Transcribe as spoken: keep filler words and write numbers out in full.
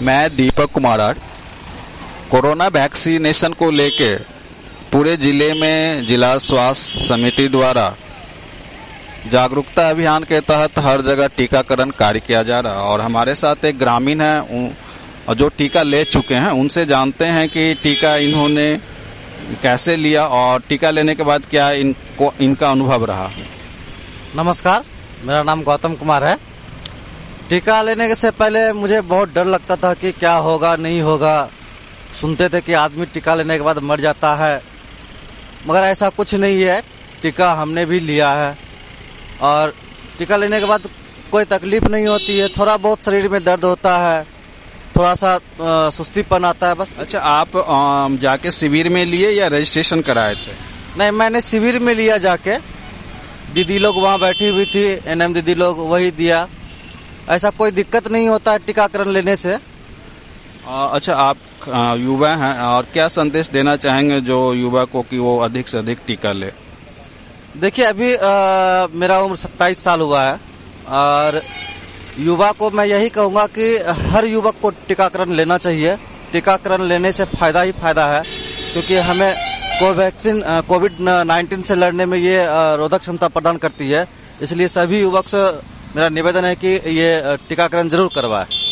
मैं Deepak Kumar. Corona vaccination को लेके पूरे जिले में जिला स्वास्थ्य समिति द्वारा जागरूकता अभियान के तहत हर जगह टीकाकरण कार्य किया जा रहा है और हमारे साथ एक ग्रामीण है जो टीका ले चुके हैं। उनसे जानते हैं कि टीका इन्होंने कैसे लिया और टीका लेने के बाद क्या इनको इनका अनुभव रहा। नमस्कार, मेरा नाम गौतम कुमार है। टीका लेने से पहले मुझे बहुत डर लगता था कि क्या होगा नहीं होगा। सुनते थे कि आदमी टीका लेने के बाद मर जाता है, मगर ऐसा कुछ नहीं है। टीका हमने भी लिया है और टीका लेने के बाद कोई तकलीफ नहीं होती है। थोड़ा बहुत शरीर में दर्द होता है, थोड़ा सा सुस्तीपन आता है बस। अच्छा, आप आ, जाके शिविर में लिए या रजिस्ट्रेशन कराए थे? नहीं, मैंने शिविर में लिया जाके। दीदी लोग वहाँ बैठी हुई थी, एनएम दीदी लोग, वही दिया। ऐसा कोई दिक्कत नहीं होता है टीकाकरण लेने से। आ, अच्छा, आप युवा हैं और क्या संदेश देना चाहेंगे जो युवा को कि वो अधिक से अधिक टीका ले? देखिए, अभी आ, मेरा उम्र सत्ताईस साल हुआ है और युवा को मैं यही कहूँगा कि हर युवक को टीकाकरण लेना चाहिए। टीकाकरण लेने से फायदा ही फायदा है, क्योंकि हमें कोवैक्सीन कोविड नाइन्टीन से लड़ने में ये रोधक क्षमता प्रदान करती है। इसलिए सभी युवक से मेरा निवेदन है कि ये टीकाकरण जरूर करवाएं।